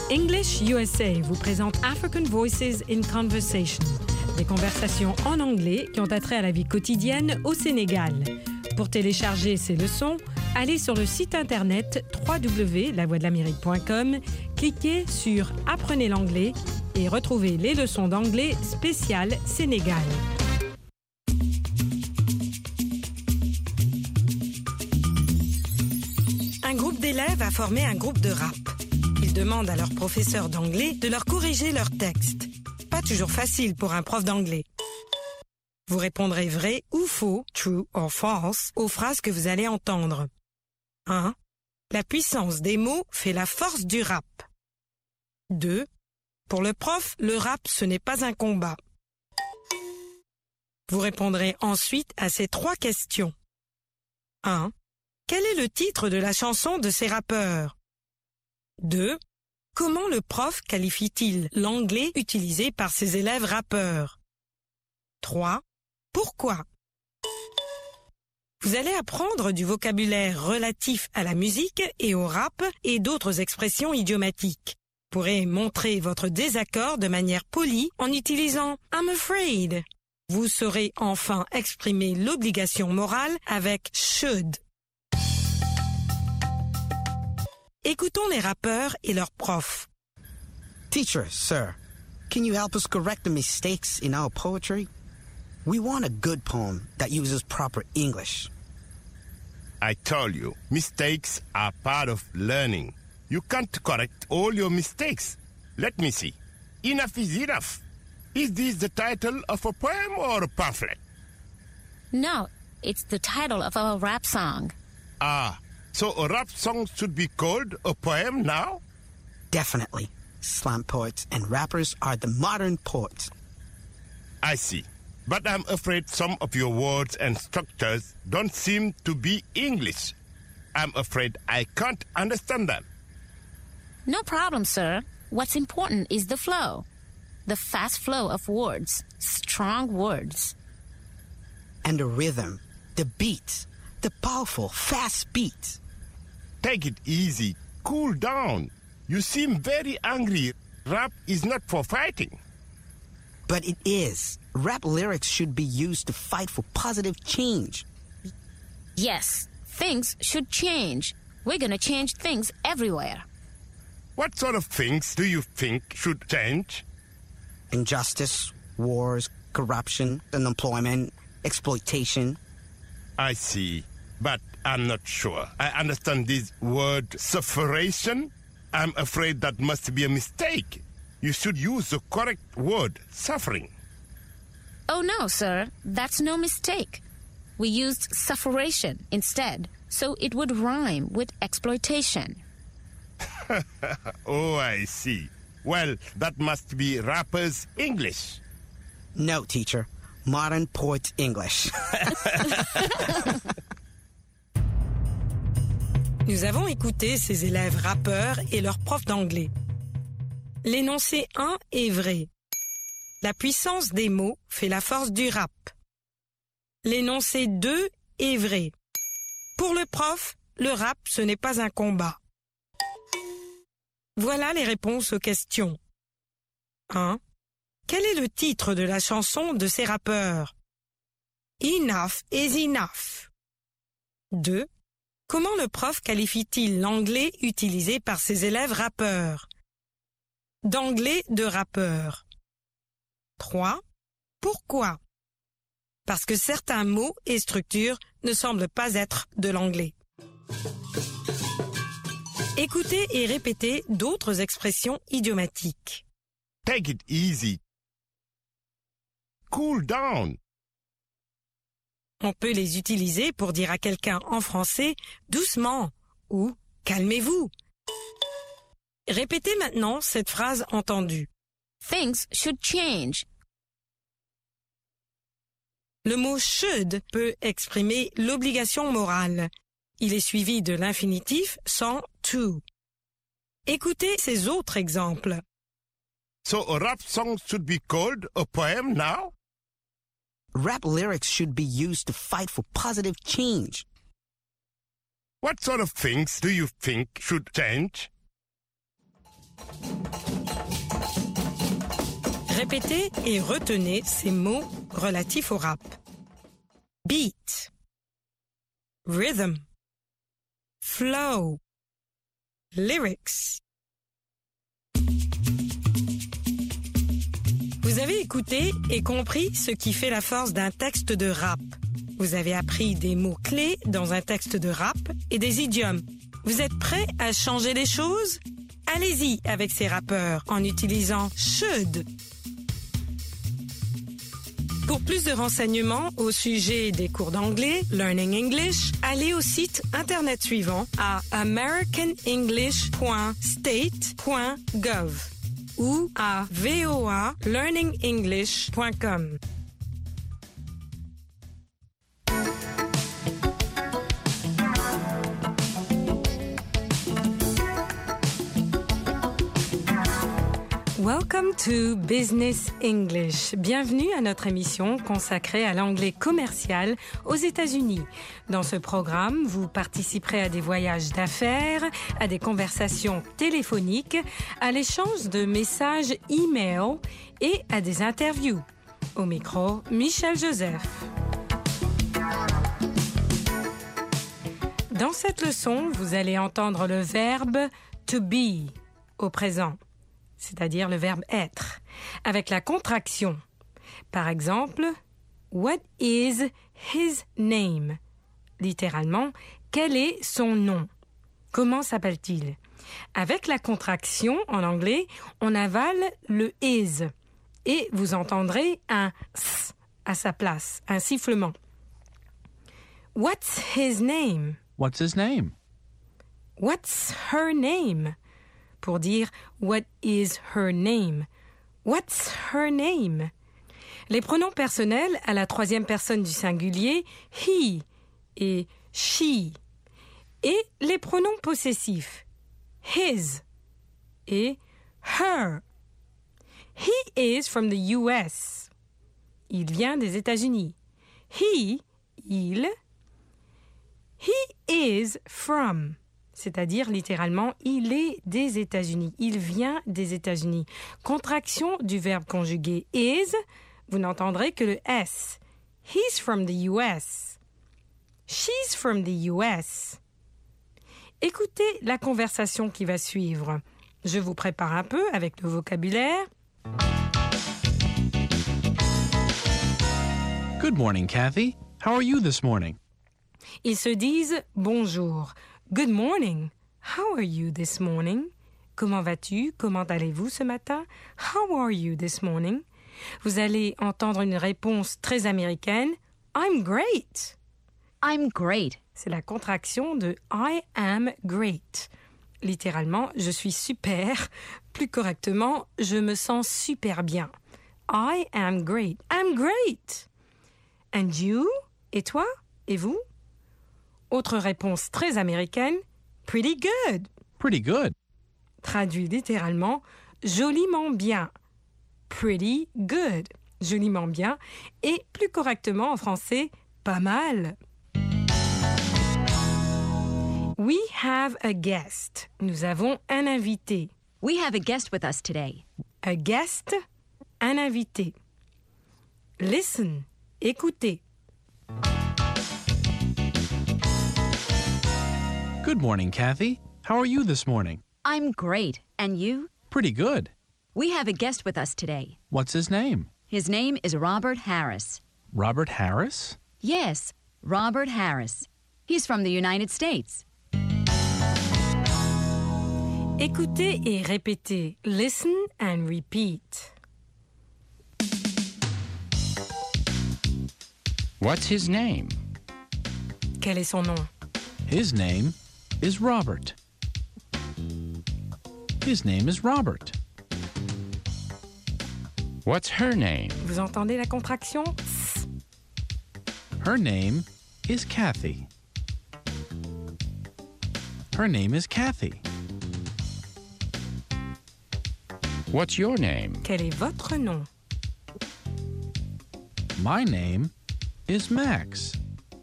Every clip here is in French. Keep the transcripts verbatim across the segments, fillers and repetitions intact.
English U S A vous présente African Voices in Conversation, des conversations en anglais qui ont attrait à la vie quotidienne au Sénégal. Pour télécharger ces leçons, allez sur le site internet w w w point la voix de l'amérique point com, cliquez sur « Apprenez l'anglais » et retrouvez les leçons d'anglais spéciales Sénégal. Un groupe d'élèves a formé un groupe de rap. Ils demandent à leur professeur d'anglais de leur corriger leur texte. Pas toujours facile pour un prof d'anglais. Vous répondrez vrai ou faux, true or false, aux phrases que vous allez entendre. un. La puissance des mots fait la force du rap. deux. Pour le prof, le rap, ce n'est pas un combat. Vous répondrez ensuite à ces trois questions. un. Quel est le titre de la chanson de ces rappeurs? deux. Comment le prof qualifie-t-il l'anglais utilisé par ses élèves rappeurs? trois. Pourquoi? Vous allez apprendre du vocabulaire relatif à la musique et au rap et d'autres expressions idiomatiques. Vous pourrez montrer votre désaccord de manière polie en utilisant « I'm afraid ». Vous saurez enfin exprimer l'obligation morale avec « should ». Écoutons les rappeurs et leurs profs. Teacher, sir, can you help us correct the mistakes in our poetry? We want a good poem that uses proper English. I told you, mistakes are part of learning. You can't correct all your mistakes. Let me see. Enough is enough. Is this the title of a poem or a pamphlet? No, it's the title of our rap song. Ah, so a rap song should be called a poem now? Definitely. Slam poets and rappers are the modern poets. I see. But I'm afraid some of your words and structures don't seem to be English. I'm afraid I can't understand them. No problem, sir. What's important is the flow. The fast flow of words, strong words. And the rhythm, the beat, the powerful, fast beat. Take it easy. Cool down. You seem very angry. Rap is not for fighting. But it is. Rap lyrics should be used to fight for positive change. Yes, things should change. We're gonna change things everywhere. What sort of things do you think should change? Injustice, wars, corruption, unemployment, exploitation. I see, but I'm not sure. I understand this word sufferation. I'm afraid that must be a mistake. You should use the correct word, suffering. Oh no, sir, that's no mistake. We used sufferation instead, so it would rhyme with exploitation. Oh, I see. Well, that must be rappers' English. No, teacher. Modern poets' English. Nous avons écouté ces élèves rappeurs et leurs profs d'anglais. L'énoncé un est vrai. La puissance des mots fait la force du rap. L'énoncé deux est vrai. Pour le prof, le rap, ce n'est pas un combat. Voilà les réponses aux questions. un. Quel est le titre de la chanson de ces rappeurs? Enough is enough. deux. Comment le prof qualifie-t-il l'anglais utilisé par ses élèves rappeurs? D'anglais de rappeur. trois. Pourquoi? Parce que certains mots et structures ne semblent pas être de l'anglais. Écoutez et répétez d'autres expressions idiomatiques. Take it easy. Cool down. On peut les utiliser pour dire à quelqu'un en français « doucement » ou « calmez-vous ». Répétez maintenant cette phrase entendue. Things should change. Le mot « should » peut exprimer l'obligation morale. Il est suivi de l'infinitif sans « to ». Écoutez ces autres exemples. So a rap song should be called a poem now? Rap lyrics should be used to fight for positive change. What sort of things do you think should change? Répétez et retenez ces mots relatifs au rap. Beat, rhythm, flow, lyrics. Vous avez écouté et compris ce qui fait la force d'un texte de rap. Vous avez appris des mots-clés dans un texte de rap et des idiomes. Vous êtes prêts à changer les choses? Allez-y avec ces rappeurs en utilisant should. Pour plus de renseignements au sujet des cours d'anglais, Learning English, allez au site internet suivant à american english point state point gov ou à v o a learning english point com. Welcome to Business English. Bienvenue à notre émission consacrée à l'anglais commercial aux États-Unis. Dans ce programme, vous participerez à des voyages d'affaires, à des conversations téléphoniques, à l'échange de messages e-mail et à des interviews. Au micro, Michel Joseph. Dans cette leçon, vous allez entendre le verbe to be au présent, c'est-à-dire le verbe être, avec la contraction. Par exemple, what is his name? Littéralement, quel est son nom? Comment s'appelle-t-il? Avec la contraction, en anglais, on avale le is et vous entendrez un s à sa place, un sifflement. What's his name? What's his name? What's her name? Pour dire « What is her name ?» What's her name? Les pronoms personnels à la troisième personne du singulier « he » et « she » et les pronoms possessifs « his » et « her ». He is from the U S. Il vient des États-Unis. He, il. He is from. C'est-à-dire littéralement, il est des États-Unis. Il vient des États-Unis. Contraction du verbe conjugué is, vous n'entendrez que le S. He's from the U S. She's from the U S. Écoutez la conversation qui va suivre. Je vous prépare un peu avec le vocabulaire. Good morning, Kathy. How are you this morning? Ils se disent bonjour. Good morning. How are you this morning? Comment vas-tu? Comment allez-vous ce matin? How are you this morning? Vous allez entendre une réponse très américaine. I'm great. I'm great. C'est la contraction de I am great. Littéralement, je suis super. Plus correctement, je me sens super bien. I am great. I'm great. And you? Et toi? Et vous? Autre réponse très américaine, pretty good. Pretty good. Traduit littéralement, joliment bien. Pretty good. Joliment bien. Et plus correctement en français, pas mal. We have a guest. Nous avons un invité. We have a guest with us today. A guest, un invité. Listen, écoutez. Good morning, Kathy. How are you this morning? I'm great. And you? Pretty good. We have a guest with us today. What's his name? His name is Robert Harris. Robert Harris? Yes, Robert Harris. He's from the United States. Écoutez et répétez. Listen and repeat. What's his name? Quel est son nom? His name is Robert. His name is Robert. What's her name? Vous entendez la contraction? Her name is Kathy. Her name is Kathy. What's your name? Quel est votre nom? My name is Max.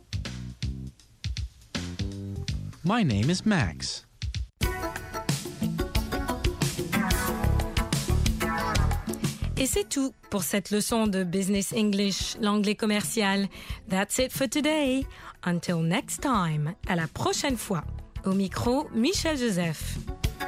My name is Max. Et c'est tout pour cette leçon de Business English, l'anglais commercial. That's it for today. Until next time. À la prochaine fois. Au micro, Michel Joseph.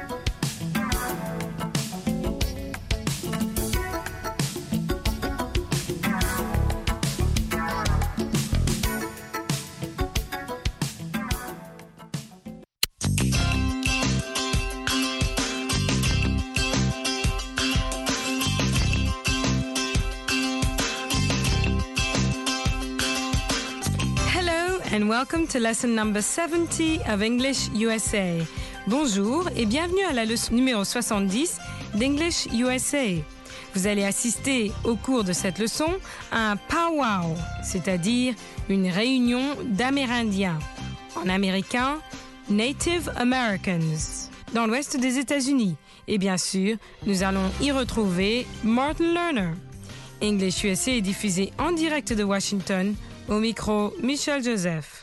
And welcome to lesson number seventy of English U S A. Bonjour et bienvenue à la leçon numéro soixante-dix d'English U S A. Vous allez assister au cours de cette leçon à un powwow, c'est-à-dire une réunion d'Amérindiens. En américain, Native Americans, dans l'ouest des États-Unis. Et bien sûr, nous allons y retrouver Martin Lerner. English U S A est diffusé en direct de Washington. Au micro, Michel Joseph.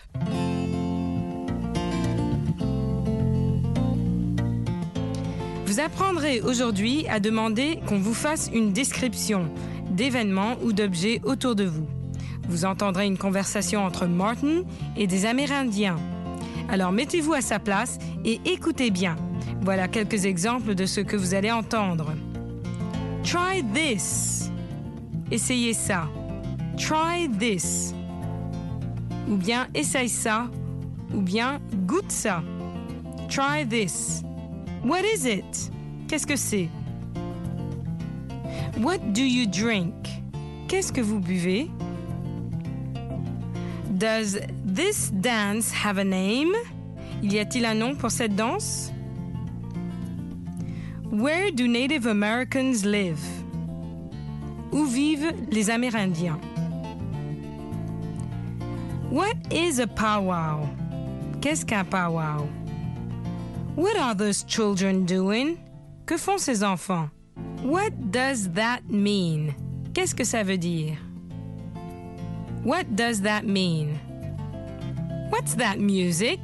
Vous apprendrez aujourd'hui à demander qu'on vous fasse une description d'événements ou d'objets autour de vous. Vous entendrez une conversation entre Martin et des Amérindiens. Alors mettez-vous à sa place et écoutez bien. Voilà quelques exemples de ce que vous allez entendre. Try this. Essayez ça. Try this. Ou bien essaye ça, ou bien goûte ça. Try this. What is it? Qu'est-ce que c'est? What do you drink? Qu'est-ce que vous buvez? Does this dance have a name? Y a-t-il un nom pour cette danse? Where do Native Americans live? Où vivent les Amérindiens? What is a powwow? Qu'est-ce qu'un powwow? What are those children doing? Que font ces enfants? What does that mean? Qu'est-ce que ça veut dire? What does that mean? What's that music?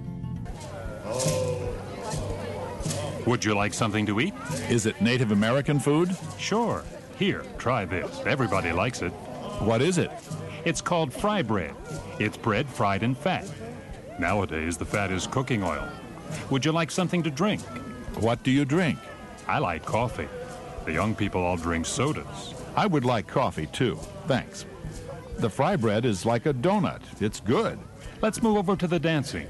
Would you like something to eat? Is it Native American food? Sure. Here, try this. Everybody likes it. What is it? It's called fry bread. It's bread fried in fat. Nowadays, the fat is cooking oil. Would you like something to drink? What do you drink? I like coffee. The young people all drink sodas. I would like coffee, too. Thanks. The fry bread is like a donut. It's good. Let's move over to the dancing.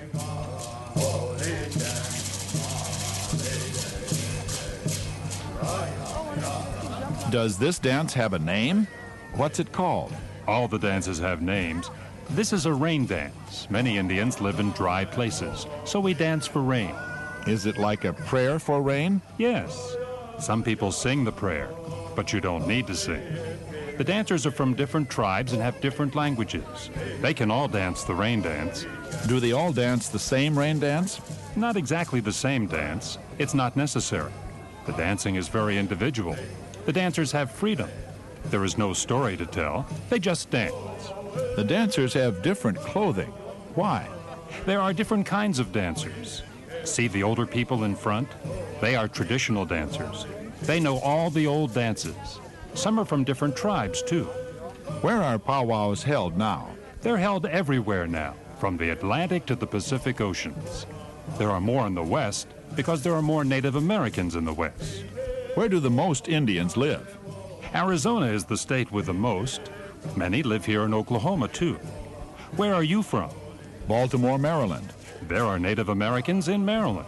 Does this dance have a name? What's it called? All the dances have names. This is a rain dance. Many Indians live in dry places, so we dance for rain. Is it like a prayer for rain? Yes. Some people sing the prayer, but you don't need to sing. The dancers are from different tribes and have different languages. They can all dance the rain dance. Do they all dance the same rain dance? Not exactly the same dance. It's not necessary. The dancing is very individual. The dancers have freedom. There is no story to tell. They just dance. The dancers have different clothing. Why? There are different kinds of dancers. See the older people in front? They are traditional dancers. They know all the old dances. Some are from different tribes, too. Where are powwows held now? They're held everywhere now, from the Atlantic to the Pacific Oceans. There are more in the West because there are more Native Americans in the West. Where do the most Indians live? Arizona is the state with the most. Many live here in Oklahoma, too. Where are you from? Baltimore, Maryland. There are Native Americans in Maryland.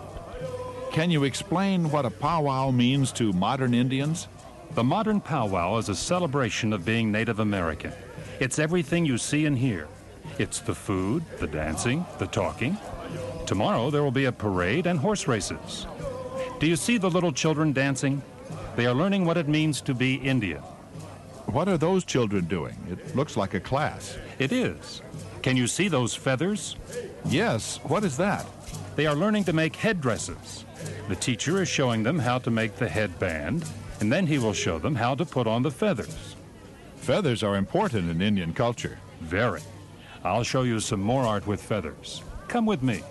Can you explain what a powwow means to modern Indians? The modern powwow is a celebration of being Native American. It's everything you see and hear. It's the food, the dancing, the talking. Tomorrow there will be a parade and horse races. Do you see the little children dancing? They are learning what it means to be Indian. What are those children doing? It looks like a class. It is. Can you see those feathers? Yes. What is that? They are learning to make headdresses. The teacher is showing them how to make the headband, and then he will show them how to put on the feathers. Feathers are important in Indian culture. Very. I'll show you some more art with feathers. Come with me.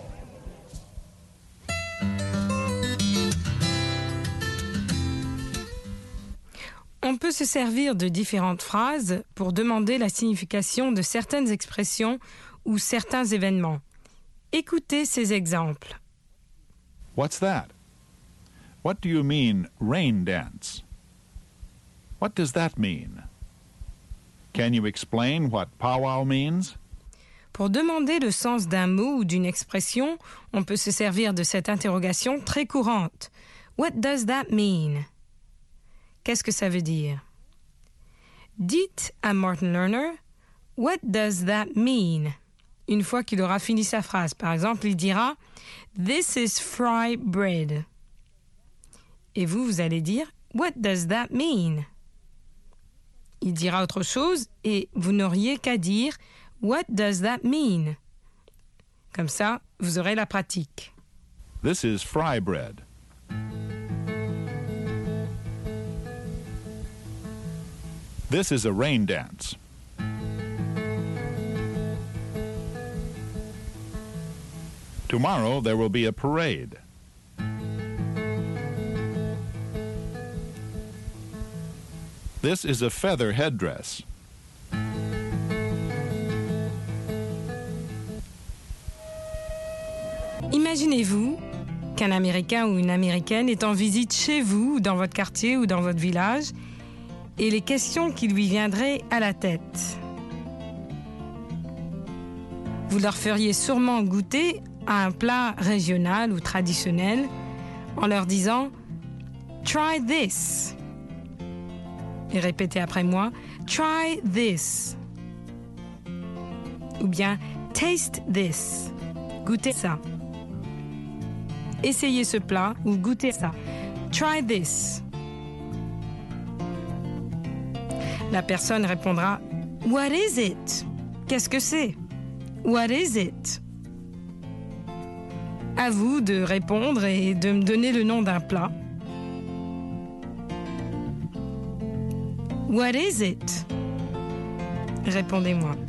On peut se servir de différentes phrases pour demander la signification de certaines expressions ou certains événements. Écoutez ces exemples. What's that? What do you mean, rain dance? What does that mean? Can you explain what powwow means? Pour demander le sens d'un mot ou d'une expression, on peut se servir de cette interrogation très courante. What does that mean? Qu'est-ce que ça veut dire? Dites à Martin Lerner, What does that mean? Une fois qu'il aura fini sa phrase. Par exemple, il dira This is fry bread. Et vous, vous allez dire What does that mean? Il dira autre chose et vous n'auriez qu'à dire What does that mean? Comme ça, vous aurez la pratique. This is fry bread. This is a rain dance. Tomorrow there will be a parade. This is a feather headdress. Imaginez-vous qu'un Américain ou une Américaine est en visite chez vous, ou dans votre quartier ou dans votre village, et les questions qui lui viendraient à la tête. Vous leur feriez sûrement goûter à un plat régional ou traditionnel en leur disant « Try this ». Et répétez après moi « Try this ». Ou bien « Taste this ». Goûtez ça. Essayez ce plat ou goûtez ça. Try this. La personne répondra What is it? Qu'est-ce que c'est? What is it? À vous de répondre et de me donner le nom d'un plat. What is it? Répondez-moi.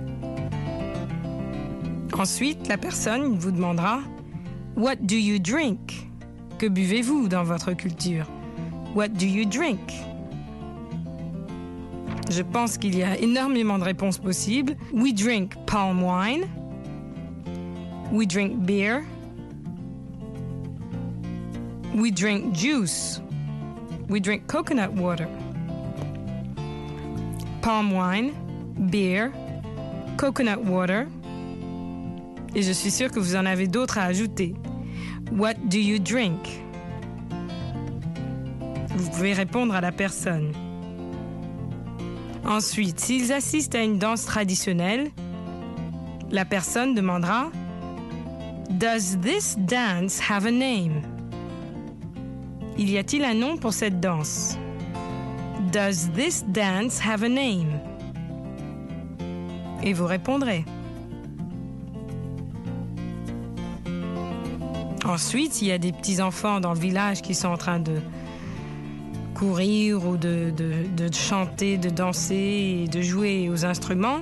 Ensuite, la personne vous demandera What do you drink? Que buvez-vous dans votre culture? What do you drink? Je pense qu'il y a énormément de réponses possibles. We drink palm wine. We drink beer. We drink juice. We drink coconut water. Palm wine, beer, coconut water. Et je suis sûre que vous en avez d'autres à ajouter. What do you drink? Vous pouvez répondre à la personne. Ensuite, s'ils assistent à une danse traditionnelle, la personne demandera Does this dance have a name? Il y a-t-il un nom pour cette danse? Does this dance have a name? Et vous répondrez. Ensuite, il y a des petits-enfants dans le village qui sont en train de courir ou de, de, de chanter, de danser et de jouer aux instruments.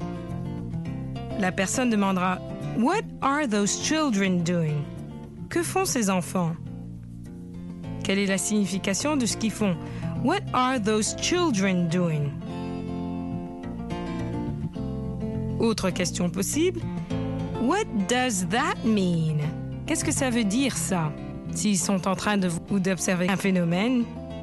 La personne demandera « What are those children doing? » Que font ces enfants? Quelle est la signification de ce qu'ils font? « What are those children doing? » Autre question possible. « What does that mean? » Qu'est-ce que ça veut dire, ça? S'ils sont en train de ou d'observer un phénomène,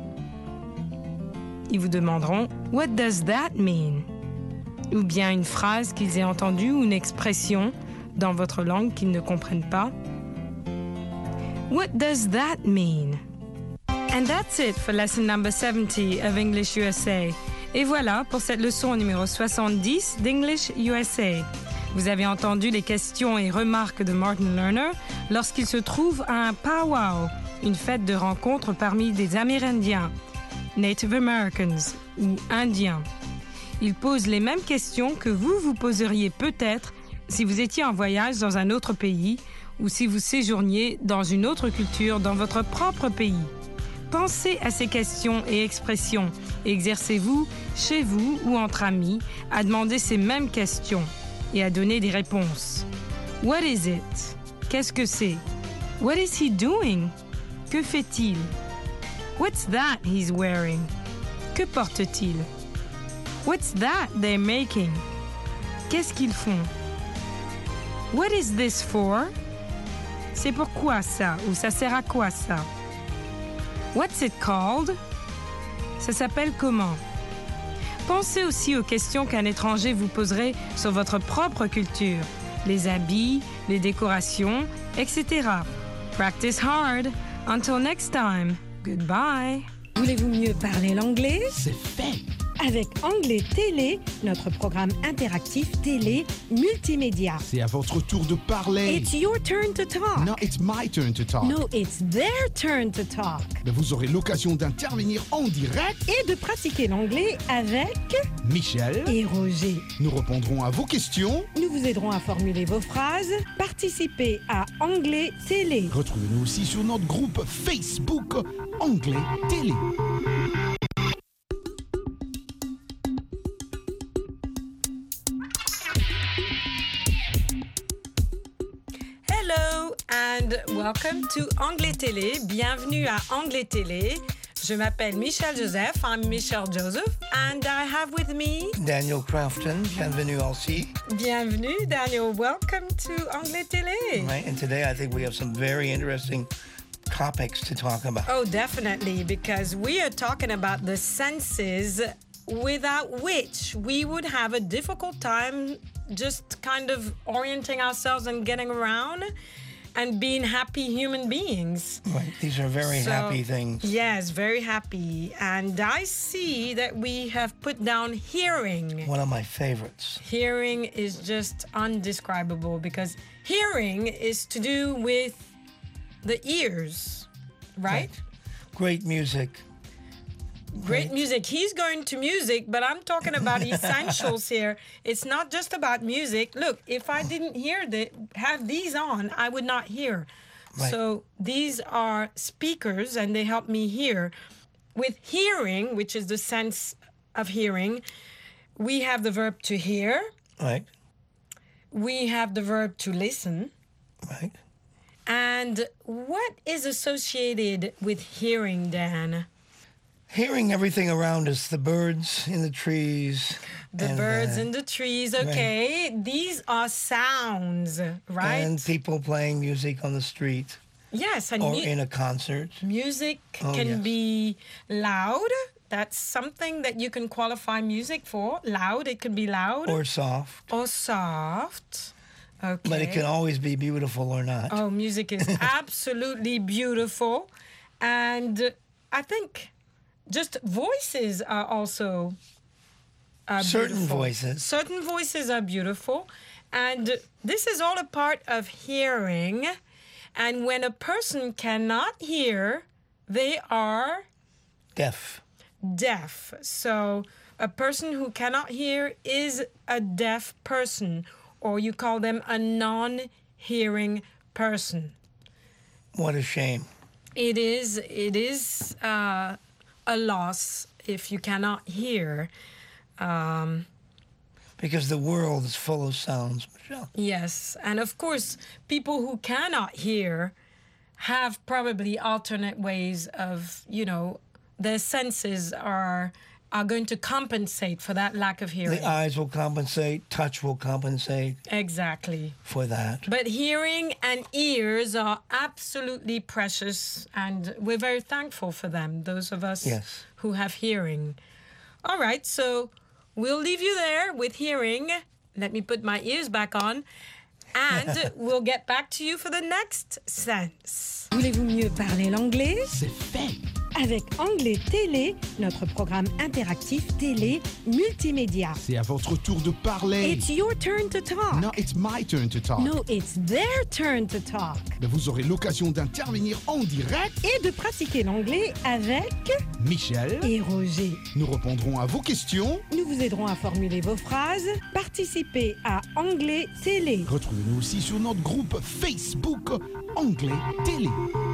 ils vous demanderont « What does that mean? » Ou bien une phrase qu'ils aient entendue ou une expression dans votre langue qu'ils ne comprennent pas. « What does that mean? » And that's it for lesson number seventy of English U S A. Et voilà pour cette leçon numéro soixante-dix d'English U S A. Vous avez entendu les questions et remarques de Martin Lerner lorsqu'il se trouve à un powwow, une fête de rencontre parmi des Amérindiens, Native Americans ou Indiens. Il pose les mêmes questions que vous vous poseriez peut-être si vous étiez en voyage dans un autre pays ou si vous séjourniez dans une autre culture dans votre propre pays. Pensez à ces questions et expressions et exercez-vous, chez vous ou entre amis, à demander ces mêmes questions et à donner des réponses. What is it? Qu'est-ce que c'est? What is he doing? Que fait-il? What's that he's wearing? Que portent-ils? What's that they're making? Qu'est-ce qu'ils font? What is this for? C'est pourquoi ça? Ou ça sert à quoi ça? What's it called? Ça s'appelle comment? Pensez aussi aux questions qu'un étranger vous poserait sur votre propre culture, les habits, les décorations, et cetera. Practice hard. Until next time. Goodbye. Voulez-vous mieux parler l'anglais? C'est fait. Avec Anglais Télé, notre programme interactif télé multimédia. C'est à votre tour de parler. It's your turn to talk. No, it's my turn to talk. No, it's their turn to talk. Mais vous aurez l'occasion d'intervenir en direct et de pratiquer l'anglais avec Michel et Roger. Nous répondrons à vos questions. Nous vous aiderons à formuler vos phrases. Participez à Anglais Télé. Retrouvez-nous aussi sur notre groupe Facebook Anglais Télé. Hello and welcome to Anglais Télé. Bienvenue à Anglais Télé. Je m'appelle Michelle Joseph. I'm Michelle Joseph and I have with me Daniel Crafton. Bienvenue aussi. Bienvenue, Daniel. Welcome to Anglais Télé. Right, and today I think we have some very interesting topics to talk about. Oh, definitely, because we are talking about the senses without which we would have a difficult time just kind of orienting ourselves and getting around and being happy human beings. Right, these are very so, happy things. Yes, very happy. And I see that we have put down hearing. One of my favorites. Hearing is just undescribable because hearing is to do with the ears, right? Right. Great music. Great music. He's going to music, but I'm talking about essentials here. It's not just about music. Look, if I didn't hear the have these on, I would not hear. Right. So these are speakers, and they help me hear. With hearing, which is the sense of hearing, we have the verb to hear. Right. We have the verb to listen. Right. And what is associated with hearing, Dan? Hearing everything around us, the birds in the trees. The and, birds uh, in the trees, okay. Right. These are sounds, right? And people playing music on the street. Yes. And or mu- in a concert. Music oh, can yes. be loud. That's something that you can qualify music for. Loud, it could be loud. Or soft. Or soft. Okay. But it can always be beautiful or not. Oh, music is absolutely beautiful. And I think just voices are also uh, Certain beautiful. voices. Certain voices are beautiful. And this is all a part of hearing. And when a person cannot hear, they are deaf. Deaf. So a person who cannot hear is a deaf person, or you call them a non-hearing person. What a shame. It is, it is uh, a loss if you cannot hear. Um, because the world is full of sounds, Michelle. Yes, and of course, people who cannot hear have probably alternate ways of, you know, their senses are are going to compensate for that lack of hearing. The eyes will compensate, touch will compensate. Exactly. For that. But hearing and ears are absolutely precious, and we're very thankful for them, those of us yes. who have hearing. All right, so we'll leave you there with hearing. Let me put my ears back on. And we'll get back to you for the next sense. Voulez-vous mieux parler l'anglais? C'est fait. Avec Anglais Télé, notre programme interactif télé multimédia. C'est à votre tour de parler. It's your turn to talk. No, it's my turn to talk. No, it's their turn to talk. Mais vous aurez l'occasion d'intervenir en direct et de pratiquer l'anglais avec Michel et Roger. Nous répondrons à vos questions. Nous vous aiderons à formuler vos phrases. Participez à Anglais Télé. Retrouvez-nous aussi sur notre groupe Facebook Anglais Télé.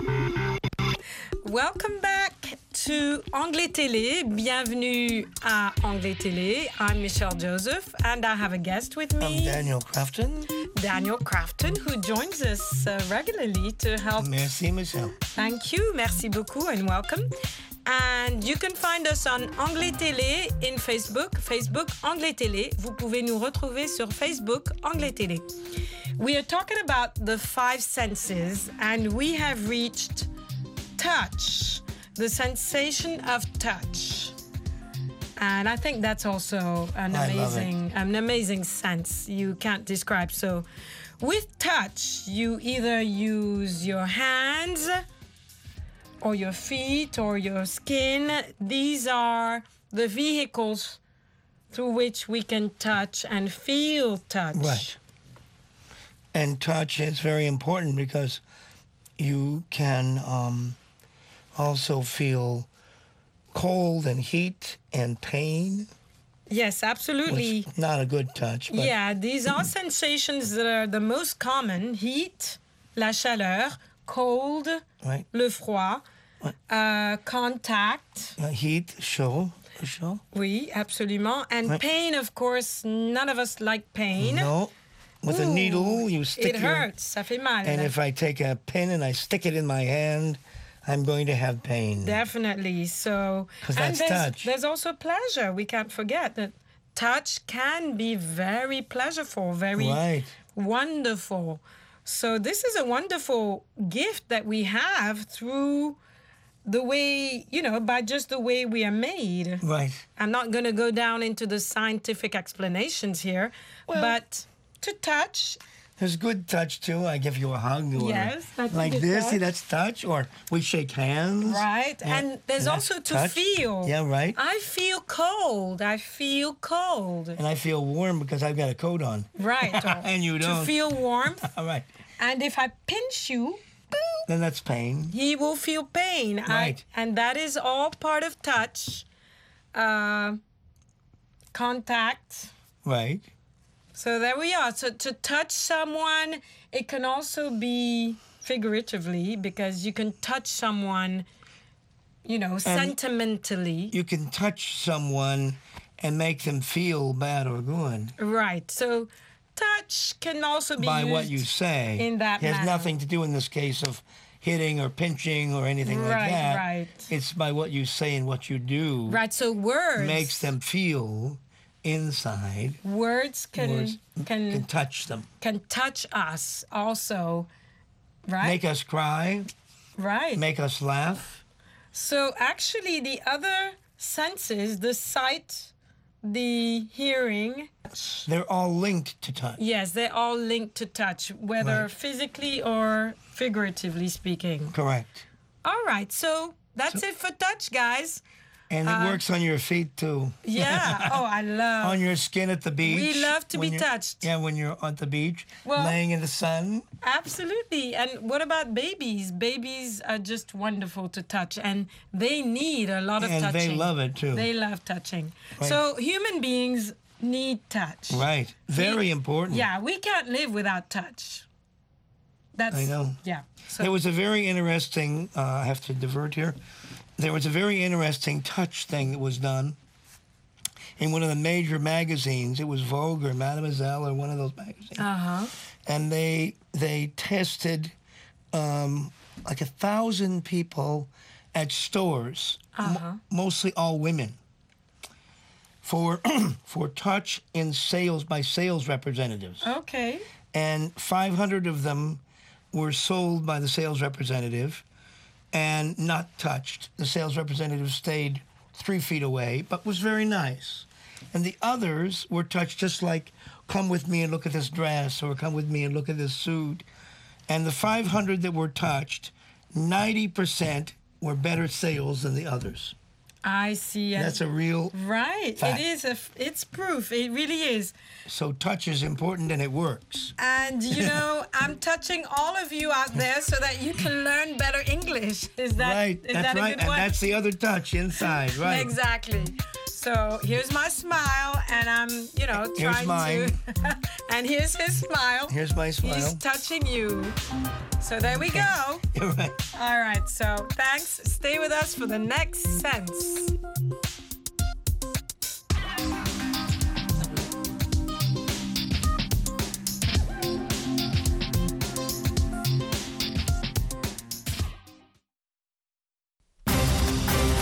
Welcome back to Anglais Télé. Bienvenue à Anglais Télé. I'm Michelle Joseph, and I have a guest with me. I'm Daniel Crafton. Daniel Crafton, who joins us uh, regularly to help. Merci, Michelle. Thank you. Merci beaucoup and welcome. And you can find us on Anglais Télé in Facebook. Facebook Anglais Télé. Vous pouvez nous retrouver sur Facebook Anglais Télé. We are talking about the five senses, and we have reached touch, the sensation of touch. And I think that's also an I love amazing, an amazing sense you can't describe. So, with touch, you either use your hands, or your feet, or your skin. These are the vehicles through which we can touch and feel touch. Right. And touch is very important because you can um, also feel cold and heat and pain. Yes, absolutely. Which, not a good touch. But yeah, these are sensations that are the most common. Heat, la chaleur, cold, right. le froid, right. uh, contact. Uh, heat, chaud. chaud. Oui, absolument. And right. pain, of course, none of us like pain. No. With Ooh, a needle, you stick it your... hurts, ça fait mal. And if I take a pin and I stick it in my hand, I'm going to have pain. Definitely. So, because and that's there's, touch. There's also pleasure. We can't forget that touch can be very pleasureful, very right. wonderful. So this is a wonderful gift that we have through the way, you know, by just the way we are made. Right. I'm not going to go down into the scientific explanations here, well, but to touch... There's good touch, too. I give you a hug. Or yes, that's like good this. touch. See, that's touch. Or we shake hands. Right. And, and there's and also to touch. feel. Yeah, right. I feel cold. I feel cold. And I feel warm because I've got a coat on. Right. And you don't. To feel warmth. All right. And if I pinch you, boop, then that's pain. He will feel pain. Right. I, and that is all part of touch. Uh, contact. Right. So there we are. So to touch someone, it can also be figuratively because you can touch someone, you know, and sentimentally. You can touch someone and make them feel bad or good. Right. So touch can also be by used what you say. In that it has manner. nothing to do in this case of hitting or pinching or anything right, like that. Right. It's by what you say and what you do. Right. So words makes them feel inside. Words can words can can touch them. Can touch us also. Right. Make us cry. Right. Make us laugh. So actually the other senses, the sight, the hearing, they're all linked to touch. Yes, they're all linked to touch, whether right. physically or figuratively speaking. Correct. All right, so that's so, it for touch, guys. And it uh, works on your feet, too. Yeah. Oh, I love... on your skin at the beach. We love to be touched. Yeah, when you're at the beach, well, laying in the sun. Absolutely. And what about babies? Babies are just wonderful to touch, and they need a lot of and touching. And they love it, too. They love touching. Right. So human beings need touch. Right. Very we, important. Yeah, we can't live without touch. That's... I know. Yeah. So, there was a very interesting... Uh, I have to divert here. There was a very interesting touch thing that was done in one of the major magazines. It was Vogue or Mademoiselle or one of those magazines. Uh-huh. And they they tested um, like a thousand people at stores, uh-huh. m- mostly all women, for for touch in sales by sales representatives. Okay. And five hundred of them were sold by the sales representative and not touched. The sales representative stayed three feet away, but was very nice. And the others were touched just like, come with me and look at this dress, or come with me and look at this suit. And the five hundred that were touched, ninety percent were better sales than the others. I see. That's a real right. fact. It is. A, it's proof. It really is. So touch is important, and it works. And you know, I'm touching all of you out there so that you can learn better English. Is that right? Is that's that a right. good one? And that's the other touch inside, right? Exactly. So here's my smile, and I'm, you know, here's trying mine. to. And here's his smile. Here's my smile. He's touching you. So there we go. You're right. All right. So thanks. Stay with us for the next sense.